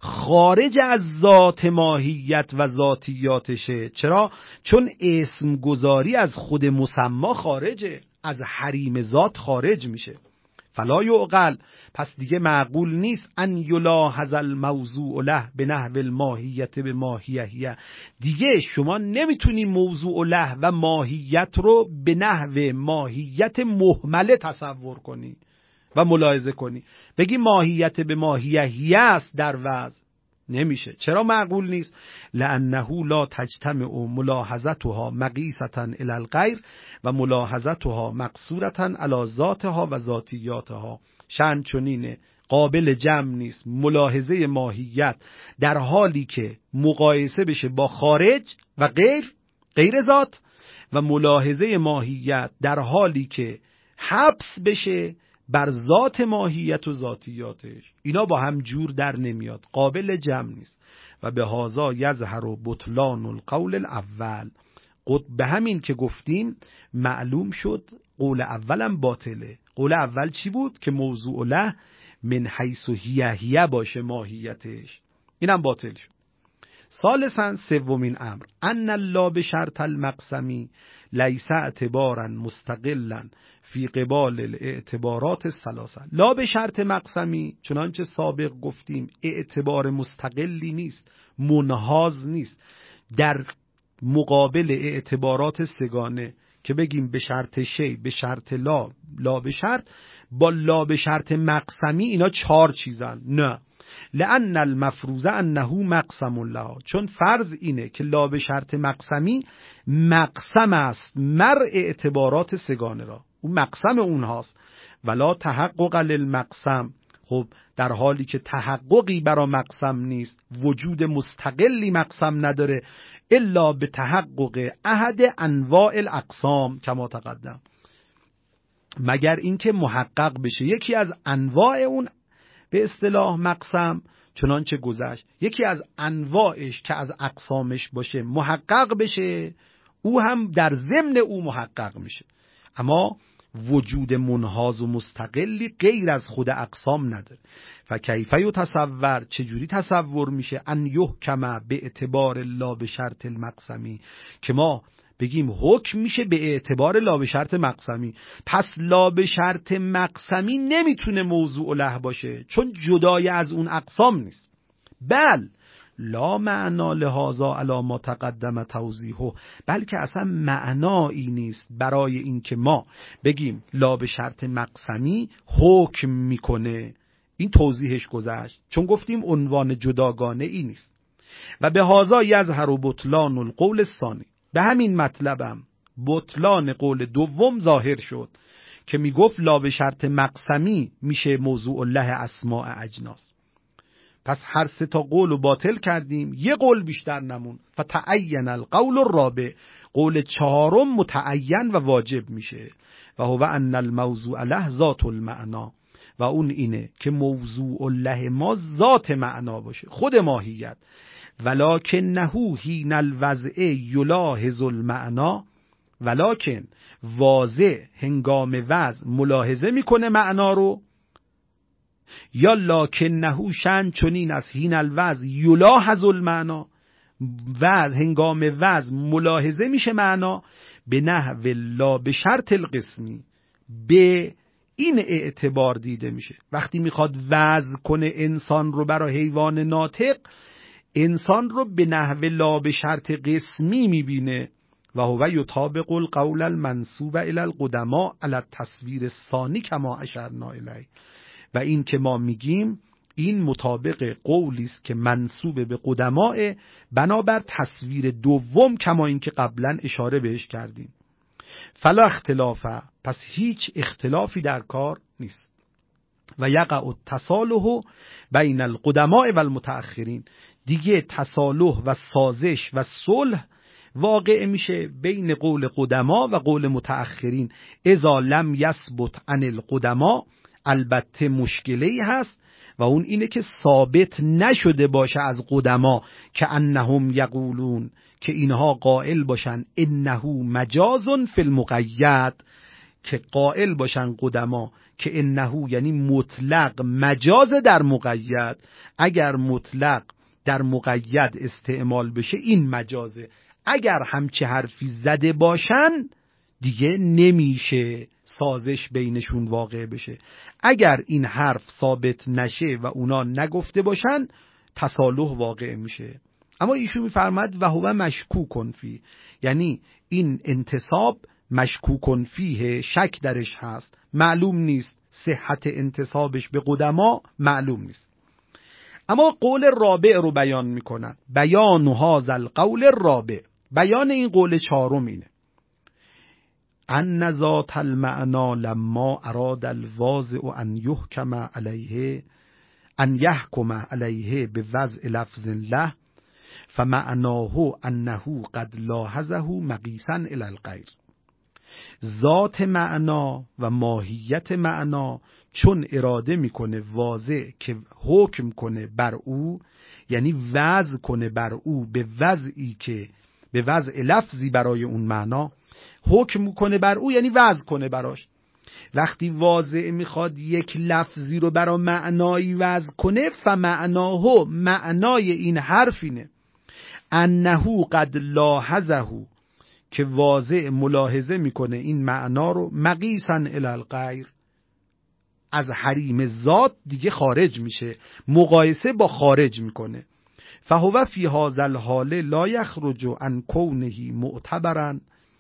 خارج از ذات ماهیت و ذاتیاتشه. چرا؟ چون اسم گذاری از خود مسما خارجه، از حریم ذات خارج میشه. فلا یعقل، پس دیگه معقول نیست ان یلاحظ الموضوع له به نحو الماهیت به ماهیه. دیگه شما نمیتونی موضوع له و ماهیت رو به نحو ماهیت مهمله تصور کنی و ملاحظه کنی، بگی ماهیت به ماهیه است در وضع. نمیشه. چرا معقول نیست؟ لانه لا تجتمع ملاحظتها مقیسة الی الغیر و ملاحظتها مقصورة علی ذاتها و ذاتیاتها. شأن چنینه قابل جمع نیست ملاحظه ماهیت در حالی که مقایسه بشه با خارج و غیر غیر ذات، و ملاحظه ماهیت در حالی که حبس بشه بر ذات ماهیت و ذاتیاتش. اینا با هم جور در نمیاد، قابل جمع نیست. و به هذا یظهر بطلان القول الاول، به همین که گفتیم معلوم شد قول اولم باطله. قول اول چی بود؟ که موضوع له من حیث هیه هیه باشه ماهیتش، اینم باطل شد. ثالثاً سومین امر ان لا به شرط المقسمی لیس اعتبارا مستقلا فی قبال الاعتبارات الثلاثه. لا به شرط مقسمی چنانچه سابق گفتیم اعتبار مستقلی نیست، منحاز نیست در مقابل اعتبارات سگانه که بگیم به شرط شی، به شرط لا، لا به شرط. با لا به شرط مقسمی اینا چهار چیزن. نه، لأن المفروض انه مقسم الله، چون فرض اینه که لا به شرط مقسمی مقسم است مر اعتبارات سگانه را، اون مقسم اونهاست. ولا تحقق للمقسم، خب در حالی که تحققی برا مقسم نیست، وجود مستقلی مقسم نداره الا به تحقق احد انواع الاقسام کما تقدم، مگر اینکه محقق بشه یکی از انواع اون به اصطلاح مقسم، چنانچه گذشت یکی از انواعش که از اقسامش باشه محقق بشه، او هم در ضمن او محقق میشه. اما وجود منحاز و مستقلی غیر از خود اقسام نداره. فکیف یتصور، چجوری تصور میشه ان یحکم به اعتبار لا به شرط المقسمی، که ما بگیم حکم میشه به اعتبار لا به شرط مقسمی. پس لا به شرط مقسمی نمیتونه موضوع له باشه چون جدای از اون اقسام نیست. بل لا معنا لهذا علی ما تقدم توضیحه، بلکه اصلا معنایی نیست برای این که ما بگیم لا به شرط مقسمی حکم میکنه. این توضیحش گذشت چون گفتیم عنوان جداگانه ای نیست. و به هذا یظهر بطلان القول الثانی، به همین مطلبم بطلان قول دوم ظاهر شد که میگفت لا به شرط مقسمی میشه موضوع له اسماء اجناس. پس هر سه تا قول رو باطل کردیم، یه قول بیشتر نمون. فتعین القول الرابع، قول چهارم متعین و واجب میشه. و هو ان الموضوع له ذات المعنا، و اون اینه که موضوع له ما ذات معنا باشه، خود ماهیت. ولکنه حین الوضع یلاحظ المعنا، ولکن واضح هنگام وضع ملاحظه میکنه معنا رو، یا لکنه شن چنین از حین الوضع یلاحظ المعنا، وضع هنگام وضع ملاحظه میشه معنا به نحو لا به شرط القسمی، به این اعتبار دیده میشه. وقتی میخواد وضع کنه انسان رو برای حیوان ناطق، انسان رو به نحو لا به شرط قسمی میبینه. و هو یطابق القول المنسوب الی القدماء علی التصویر الثانی کما اشرنا الیه. و این که ما میگیم این مطابق قولی است که منسوب به قدماء بنابر تصویر دوم، کما این که قبلا اشاره بهش کردیم. فلا اختلافه، پس هیچ اختلافی در کار نیست. و یقع التصالح بین القدماء و المتأخرین، دیگه تصالح و سازش و صلح واقع میشه بین قول قدما و قول متأخرین. اذا لم یثبت عن القدما، البته مشکلی هست و اون اینه که ثابت نشده باشه از قدما که انهم یقولون، که اینها قائل باشن انه مجاز فی المقید، که قائل باشن قدما که انه یعنی مطلق مجاز در مقید. اگر مطلق در مقید استعمال بشه این مجازه، اگر همچه حرفی زده باشن دیگه نمیشه سازش بینشون واقع بشه. اگر این حرف ثابت نشه و اونا نگفته باشن تصالح واقع میشه. اما ایشون میفرماد و هو مشکوکن فی، یعنی این انتصاب مشکوکن فیه، شک درش هست، معلوم نیست صحت انتصابش به قدما، معلوم نیست. اما قول رابع رو بیان میکنن. بیان هذا القول الرابع، بیان این قول چهارم اینه: ان ذات المعنى لما اراد الواضع ان يحكم عليه ان يحكم عليه بوضع لفظ له فمعناه انه قد لاحظه مقیسا الی الغیر. ذات معنا و ماهیت معنا چون اراده میکنه واضع که حکم کنه بر او، یعنی وضع کنه بر او به وضعی که به وضع لفظی برای اون معنا، حکم کنه بر او یعنی وضع کنه براش. وقتی واضع میخواد یک لفظی رو برای معنایی وضع کنه، فمعناه، معنای این حرف اینه انه قد لاحظه، که واضع ملاحظه میکنه این معنا رو، مقیسا الی الغیر، از حریم ذات دیگه خارج میشه، مقایسه با خارج میکنه. فهو فی هذا الحال لا یخرج عن کونه معتبرا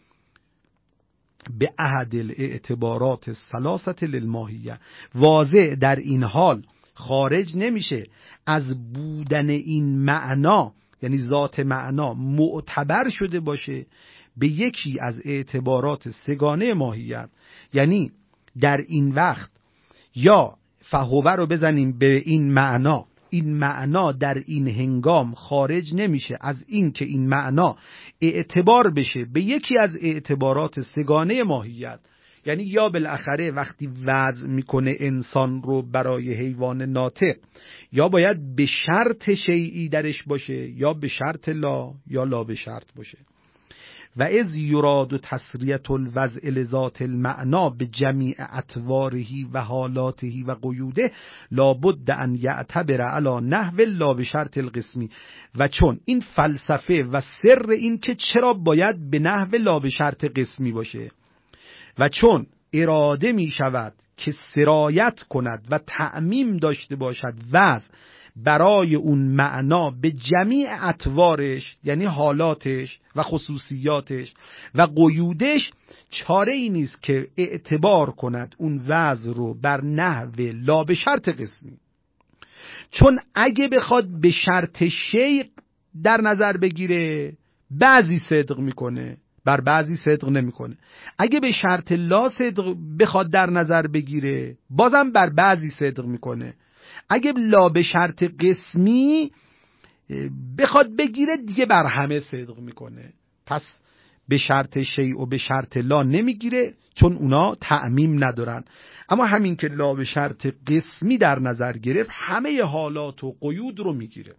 به احد الاعتبارات الثلاثه للماهیه. واضع در این حال خارج نمیشه از بودن این معنا، یعنی ذات معنا معتبر شده باشه به یکی از اعتبارات سگانه ماهیت. یعنی در این وقت یا فهوه رو بزنیم به این معنا، این معنا در این هنگام خارج نمیشه از این که این معنا اعتبار بشه به یکی از اعتبارات سگانه ماهیت. یعنی یا بالاخره وقتی وضع میکنه انسان رو برای حیوان ناطق، یا باید به شرط شیئی درش باشه، یا به شرط لا، یا لا به شرط باشه. و از یراد تسریت الوضع لذات المعنا به جمیع اطواره و حالاته و قیوده لابد ان یعتبر علی نحو لا به شرط القسمی. و چون این فلسفه و سر این که چرا باید به نحو لا به شرط قسمی باشه، و چون اراده می شود که سرایت کند و تعمیم داشته باشد وضع برای اون معنا به جمیع اطوارش، یعنی حالاتش و خصوصیاتش و قیودش، چاره ای نیست که اعتبار کند اون وضع رو بر نحو لا به شرط قسمی. چون اگه بخواد به شرط شیء در نظر بگیره بعضی صدق میکنه، بر بعضی صدق نمیکنه. اگه به شرط لا صدق بخواد در نظر بگیره بازم بر بعضی صدق میکنه. اگه لا به شرط قسمی بخواد بگیره دیگه بر همه صدق میکنه. پس به شرط شیء و به شرط لا نمیگیره چون اونا تعمیم ندارن. اما همین که لا به شرط قسمی در نظر گرفت همه حالات و قیود رو میگیره.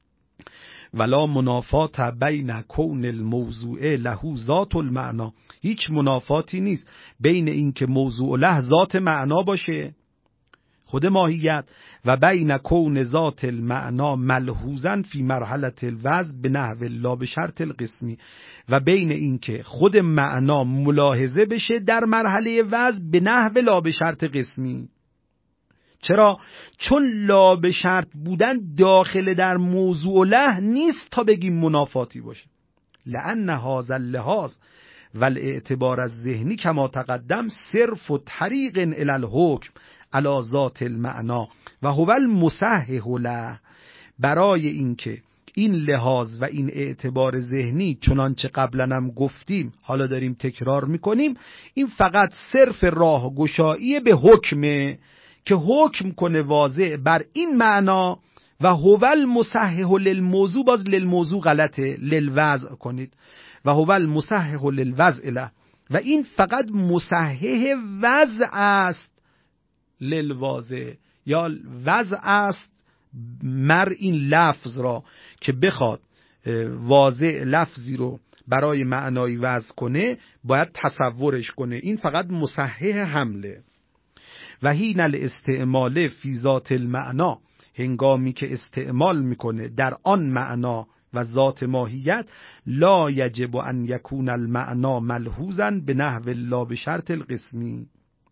ولا منافات بین کون الموضوع له ذات المعنا، هیچ منافاتی نیست بین این که موضوع له ذات معنا باشه، خود ماهیت و بین کون ذات المعنا ملحوظا فی مرحله الوضع به نحو لا به شرط القسمی، و بین این که خود معنا ملاحظه بشه در مرحله وضع به نحو لا به شرط قسمی. چرا؟ چون لا به شرط بودن داخل در موضوع له نیست تا بگیم منافاتی باشه. لأن هذا اللحاظ والاعتبار الذهنی کما تقدم صرف و طریق الی الحکم علی ذات المعنا و هو المصحح له. برای اینکه این لحاظ و این اعتبار ذهنی چنانچه قبلا هم گفتیم حالا داریم تکرار میکنیم، این فقط صرف راه گشایی به حکمه که حکم کنه واضح بر این معنا و هو المصحح للموضوع. باز للموضوع غلطه، للوضع کنید. و هو المصحح للوضع له، و این فقط مصحح وضع است للواضع، یا وضع است مر این لفظ را که بخواد واضع لفظی رو برای معنای وضع کنه باید تصورش کنه. این فقط مصحح حمله. و حین الاستعمال فی ذات المعنا، هنگامی که استعمال میکنه در آن معنا و ذات ماهیت، لا یجب ان یکون المعنا ملحوظا به نحو لا به شرط القسمی،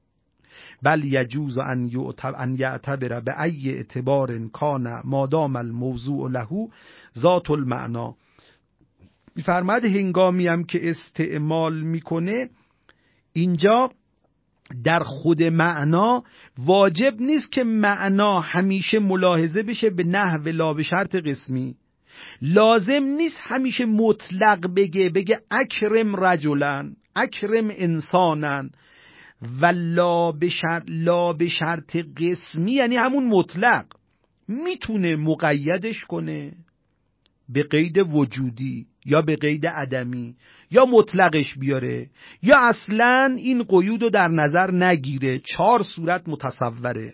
بل یجوز ان یعتبر به ای اعتبار کان مادام الموضوع له ذات المعنا. میفرماد هنگامی هم که استعمال میکنه اینجا در خود معنا واجب نیست که معنا همیشه ملاحظه بشه به نحو لا به شرط قسمی. لازم نیست همیشه مطلق بگه بگه اکرم رجلن، اکرم انسانن، و لا به شرط لا به شرط قسمی یعنی همون مطلق. میتونه مقیدش کنه به قید وجودی یا به قید عدمی، یا مطلقش بیاره، یا اصلا این قیود رو در نظر نگیره. چهار صورت متصوره.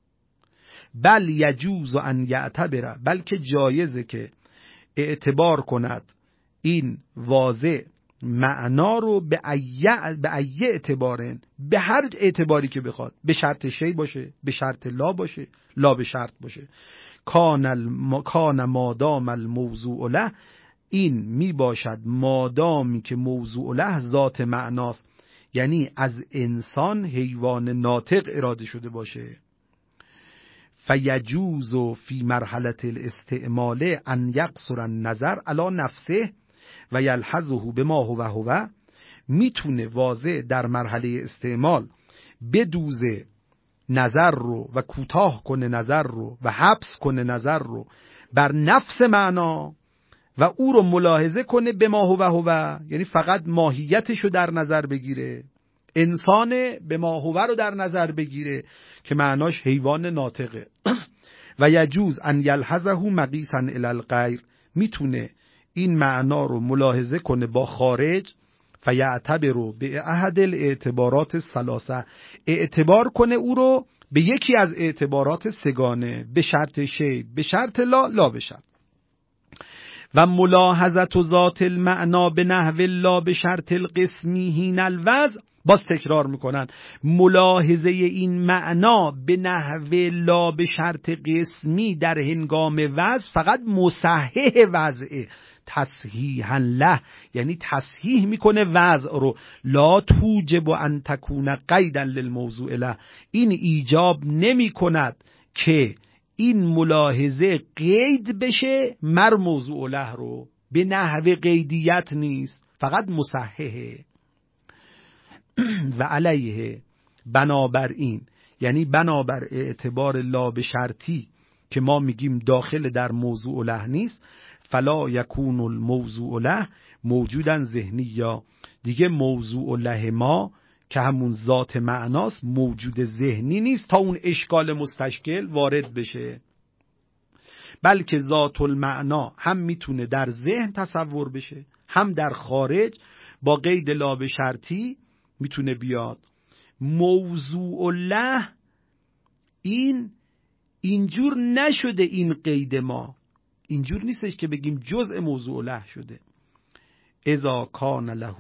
بل یجوز ان یعتبر، بلکه جایزه که اعتبار کند این واضح معنا رو به ایه به ایه اعتبارن، به هر اعتباری که بخواد، به شرط شی باشه، به شرط لا باشه، لا به شرط باشه. کان الم... کان مادام الموضوع له، این می باشد مادامی که موضوع له ذات معناست، یعنی از انسان حیوان ناطق اراده شده باشه. فیجوز فی مرحله الاستعمال ان یقصر النظر علی نفسه و یلحظه بما هو هو، میتونه واضح در مرحله استعمال بدوزه نظر رو و کوتاه کنه نظر رو و حبس کنه نظر رو بر نفس معنا و او رو ملاحظه کنه به ما هو هو، یعنی فقط ماهیتش رو در نظر بگیره، انسان به ما هو رو در نظر بگیره که معناش حیوان ناطقه. و یجوز ان یلحظه مقیسا الی الغیر، میتونه این معنا رو ملاحظه کنه با خارج. فیعتبر به احد الاعتبارات الثلاثه، اعتبار کنه او رو به یکی از اعتبارات سگانه، به شرط شی، به شرط لا، لا به شرط. و ملاحظت ذات المعنا به نحو لا به شرط القسمی حین الوضع، باز تکرار میکنن، ملاحظه این معنا به نحو لا به شرط قسمی در هنگام وضع فقط مصحح وضعه، تصحیحا له، یعنی تصحیح میکنه وضع رو. لا توجب ان تکون قیدا للموضوع له، این ایجاب نمی کند که این ملاحظه قید بشه مر موضوع له رو، به نحو قیدیت نیست، فقط مصححه. و علیه، بنابراین، یعنی بنابر اعتبار لا به شرطی که ما میگیم داخل در موضوع له نیست، فلا یکون الموضوع له موجودن ذهنی، یا دیگه موضوع له ما که همون ذات معناست موجود ذهنی نیست تا اون اشکال مستشکل وارد بشه، بلکه ذات المعنا هم میتونه در ذهن تصور بشه، هم در خارج با قید لا به شرطی میتونه بیاد. موضوع له این اینجور نشده، این قید ما اینجور نیستش که بگیم جزء موضوع له شده. اذا کان له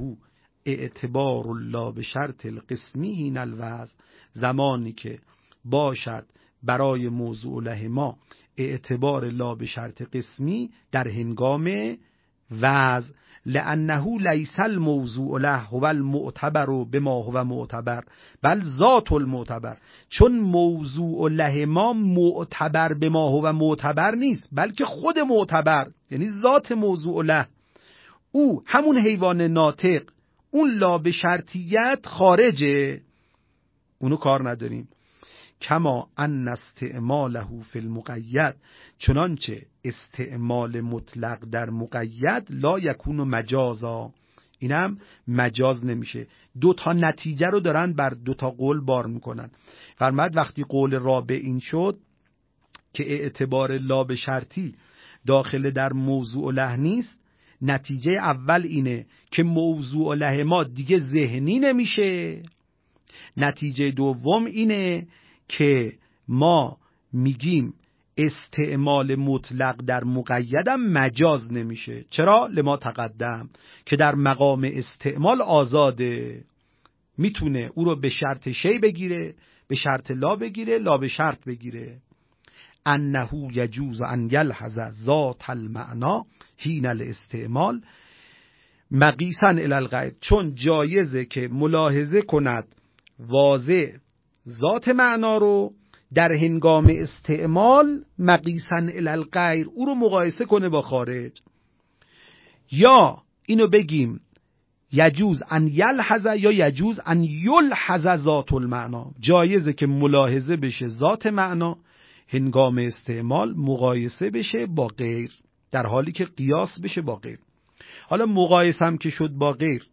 اعتبار لا به شرط القسمی حین الوضع، زمانی که باشد برای موضوع له ما اعتبار لا به شرط قسمی در هنگام وضع، لانه لیس الموضوع له هو المعتبر بما هو معتبر بل ذات المعتبر، چون موضوع له ما معتبر بما هو معتبر نیست، بلکه خود معتبر یعنی ذات موضوع له، او همون حیوان ناطق، اون لا به شرطیت خارجه، اونو کار نداریم. کما ان استعماله فی المقید، چنانچه استعمال مطلق در مقید لا یکون مجازا، اینم مجاز نمیشه. دو تا نتیجه رو دارن بر دو تا قول بار میکنن. فرمود وقتی قول رابع این شد که اعتبار لا به شرطی داخل در موضوع له نیست، نتیجه اول اینه که موضوع له ما دیگه ذهنی نمیشه. نتیجه دوم اینه که ما میگیم استعمال مطلق در مقیدم مجاز نمیشه. چرا؟ لما تقدم، که در مقام استعمال آزاده، میتونه او رو به شرط شی بگیره، به شرط لا بگیره، لا به شرط بگیره. انه یجوز ان یلحظ ذات المعنا حین الاستعمال مقیسا الی الغیر، چون جایزه که ملاحظه کند واضح ذات معنا رو در هنگام استعمال مقیسا الی الغیر، او رو مقایسه کنه با خارج. یا اینو بگیم یجوز ان یلحظ یا یجوز ان یلحظ ذات المعنا، جایزه که ملاحظه بشه ذات معنا هنگام استعمال، مقایسه بشه با غیر، در حالی که قیاس بشه با غیر. حالا مقایسه هم که شد با غیر،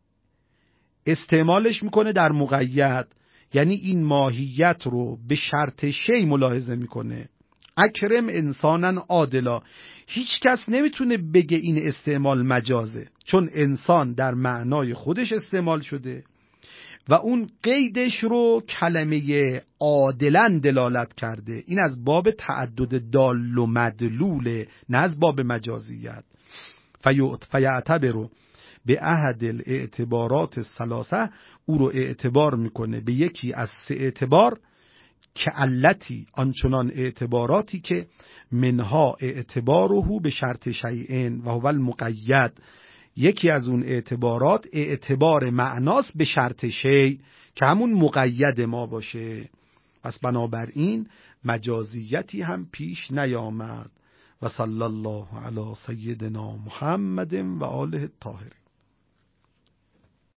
استعمالش میکنه در مقید، یعنی این ماهیت رو به شرط شی ملاحظه میکنه. اکرم انسانا عادلا، هیچ کس نمیتونه بگه این استعمال مجازه، چون انسان در معنای خودش استعمال شده و اون قیدش رو کلمه عادلا دلالت کرده. این از باب تعدد دال و مدلوله، نه از باب مجازیت. فیعتبر به احد الاعتبارات الثلاثه، او رو اعتبار میکنه به یکی از سه اعتبار، که علتی آنچنان اعتباراتی که منها اعتباره به شرط شیئین و هو المقید، یکی از اون اعتبارات اعتبار معناست به شرط شی که همون مقید ما باشه. پس بنابراین مجازیتی هم پیش نیامد. و صلی الله علی سیدنا محمد و آله الطاهرین.